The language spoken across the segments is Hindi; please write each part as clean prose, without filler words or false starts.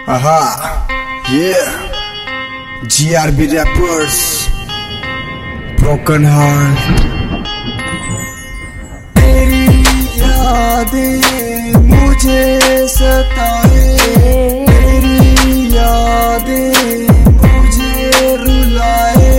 GRB rappers, broken heart. तेरी यादें मुझे सताए, तेरी यादें मुझे रुलाए,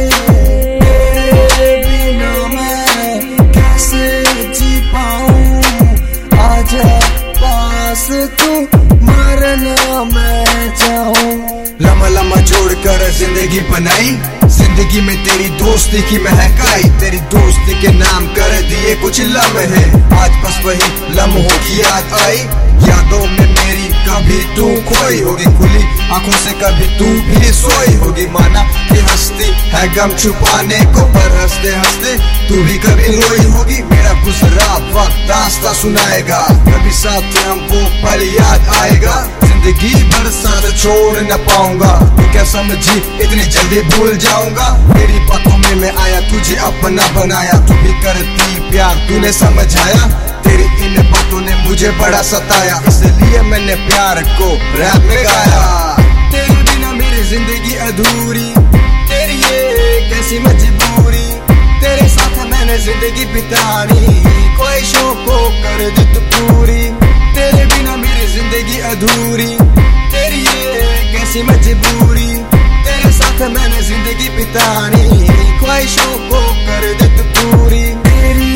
तेरे बिना मैं कैसे जी पाऊं, आजा पास तू मरना मैं चाहूं। लम्हा लम्हा जोड़कर जिंदगी बनाई, जिंदगी में तेरी दोस्ती की महकाई, तेरी दोस्ती के नाम कर दिए कुछ लम्हे, आज बस वही लम्हों की याद आई। यादों में मेरी कभी तू खोई होगी, खुली आंखों से कभी तू भी सोई होगी। माना कि हंसती है गम छुपाने को, पर हंसते हंसते तू भी कभी रोई होगी। मेरा गुजरा वक्त दास्तां सुनाएगा, कभी साथ हमको पल याद आएगा। जिंदगी भर साथ छोड़ न पाऊंगा, तू क्या समझी इतनी जल्दी भूल जाऊंगा। तेरी बातों में मैं आया, तुझे अपना बनाया, तू भी करती प्यार तूने समझाया। तेरी इन बातों ने मुझे बड़ा सताया, इसलिए मैंने प्यार को रैप में गाया। तेरे बिना मेरी जिंदगी अधूरी, तेरी ये कैसी मजबूरी, तेरे साथ मैंने जिंदगी बितानी, ख्वाहिशों को कर दी तू पूरी। तेरे बिना मेरी जिंदगी अधूरी, तेरी ये कैसी मजबूरी, तेरे साथ मैंने जिंदगी बितानी, ख्वाहिशों को कर दी तू पूरी। तेरी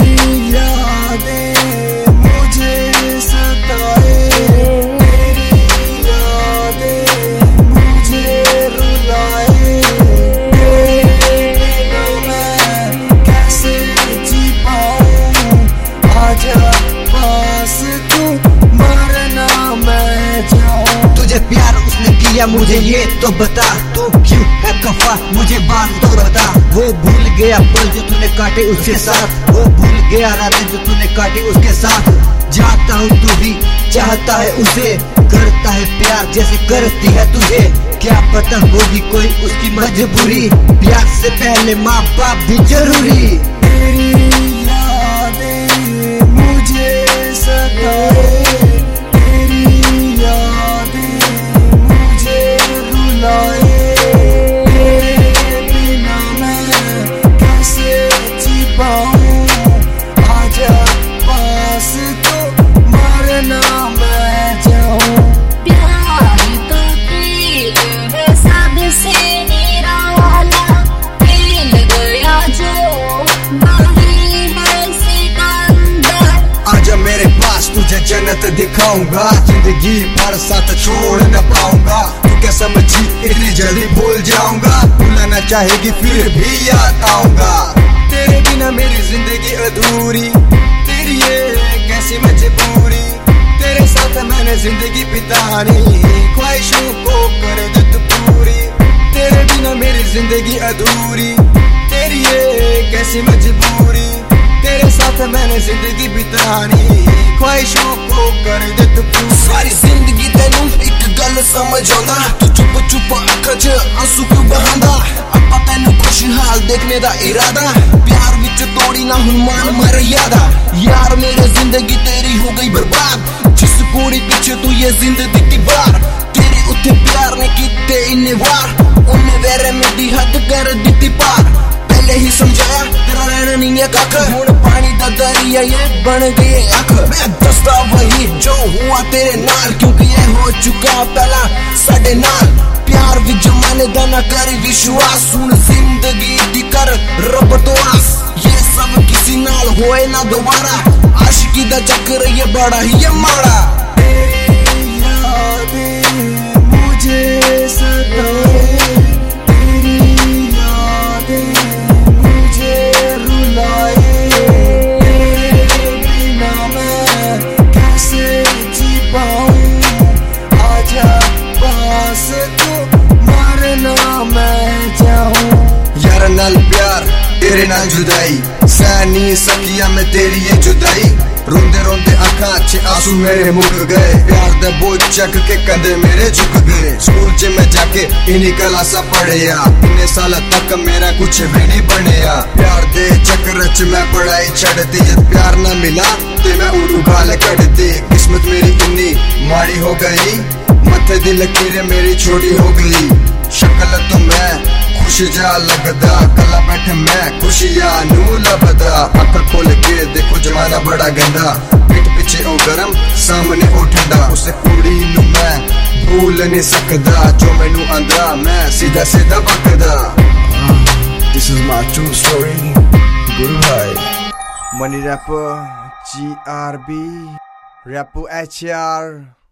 यादें मुझे सताए, तेरी यादें मुझे रुलाए, तेरे बिना मैं कैसे जी पाऊं, आजा पास तू मरना मैं चाहूं। तुझे प्यार उसने किया मुझे ये तो बता, तू क्यों है खफा मुझे बात तो बता। वो भूल गया पल जो तूने काटे उसके साथ, वो भूल गया रातें जो तूने काटी उसके साथ। जानता हूँ तू भी चाहता है उसे, करता है प्यार जैसे करती है तुझे। क्या पता होगी कोई उसकी मजबूरी, प्यार से पहले माँ बाप भी जरूरी। तेरी यादें मुझे सताए, तेरी यादें मुझे रुलाए, तेरे बिना मैं कैसे जी पाऊं, आजा पास तो मरना मैं चाहूं। प्यार तो प्रीत है सबसे निराला, मिल गया जो वही है सिकंदर। आजा मेरे पास तुझे जन्नत दिखाऊंगा, जिंदगी भर साथ छोड़ न पाऊंगा। तू क्या समझी इतनी जल्दी भूल जाऊंगा, भूलना चाहेगी फिर भी याद आऊंगा। तेरे बिना मेरी जिंदगी अधूरी, तेरी ये कैसी मजबूरी, तेरे साथ मैंने जिंदगी बितानी, ख्वाहिशों को कर दी तू पूरी। तेरे बिना मेरी जिंदगी अधूरी, तेरी ये कैसी मजबूरी, तेरे साथ मैंने जिंदगी बितानी, ख्वाहिशों को कर दे तू पूरी। सारी जिंदगी तेनू एक गल समझ आंदा, तू चुप चुप अखां च आंसू क्यों बहांदा। आपां तेनू खुशहाल देखने दा इरादा, प्यार विच तोड़ी ना हुण मान मर्यादा। यार मेरी जिंदगी तेरी हो गई बर्बाद, जिस कुड़ी पीछे तू ये जिंदगी की बार। तेरे उत्ते प्यार ने कीते इन्ने वार, उन्ने वेरे मेरी हद कर दित्ती पार। पहले ही समझाया तेरा रहना नहीं है कख, हुण पानी दा दरिया ये बन गए अख। मैं दसदा वही जो हुआ तेरे नाल, क्योंकि ये हो चुका पहला साडे नाल। प्यार भी जमाने दा ना कर विश्वास, हुण जिंदगी दी कर रब तो आस। ये सब किसी नाल होए ना दोबारा, आशिकी दा चक्कर ये बड़ा ही है माड़ा। तेरी यादें मुझे सताए, तेरी यादें मुझे रुलाए, तेरे बिना मैं कैसे जी पाऊं, आजा पास तू मरना मैं चाहूं। यार नाल प्यार तेरे नाल जुदाई, सह नहीं सकिया मैं तेरी ये जुदाई। रोंदे रोंदे अखां च आंसू मेरे मुक गए, प्यार दे बोझ चक के कंधे मेरे झुक गए। स्कूल च मैं जाके इन्हीं क्लासा पढ़िया, इन्ने साल तक मेरा कुछ भी नहीं बनिया। प्यार दे चक्कर च मैं पढ़ाई छड़ती, जब प्यार ना मिला ते मैं उड़ू गाल कढ़ती। किस्मत मेरी इन्नी माड़ी हो गई, मथे दी लकीरें मेरी छोटी हो गई, शक्ल तो मैं खुश जा लगदा, कला बैठे मैं खुशियां नू लभदा। अख खोल के देखो जमाना बड़ा गंदा, पीठ पीछे ओ गरम सामने ओ ठंडा, उसे कुड़ी नू मैं भूल नहीं सकदा, जो मैनू आंदा मैं सीधा सीधा बकदा। This is my true story, Guru Bhai. Money rapper, GRB, rapper HR.